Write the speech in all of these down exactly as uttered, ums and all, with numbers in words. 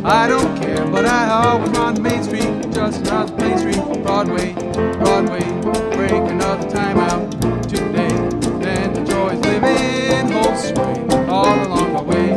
I don't care, but I always run Main Street, just another Main Street, Broadway, Broadway, break another time out today. Then the joys living hold sway all along the way.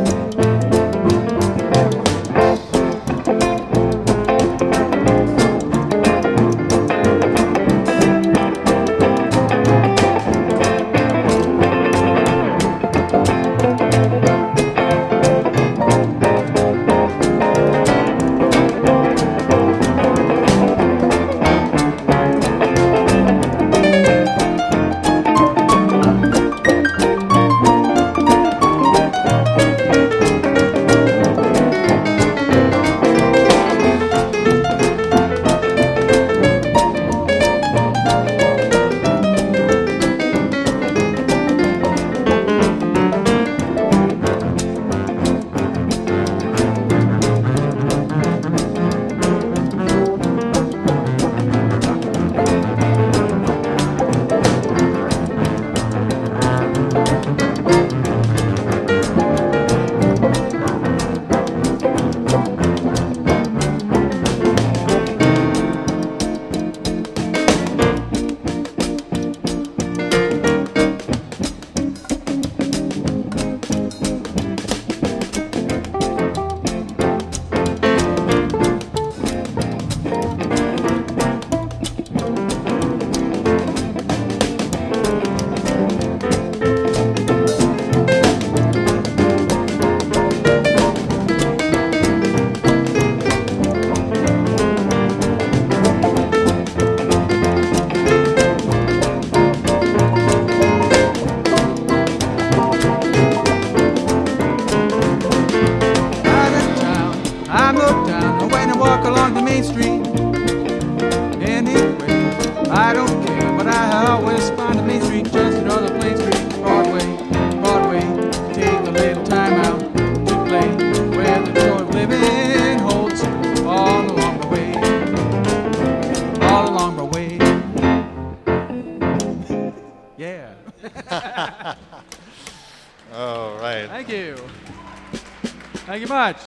I'm looked down, I went and walk along the Main Street. Anyway, I don't care, but I always find the Main Street just another Main Street, Broadway, Broadway. Take a little time out to play, where the joy of living holds all along the way, all along the way. Yeah. All right. Thank you. Thank you much.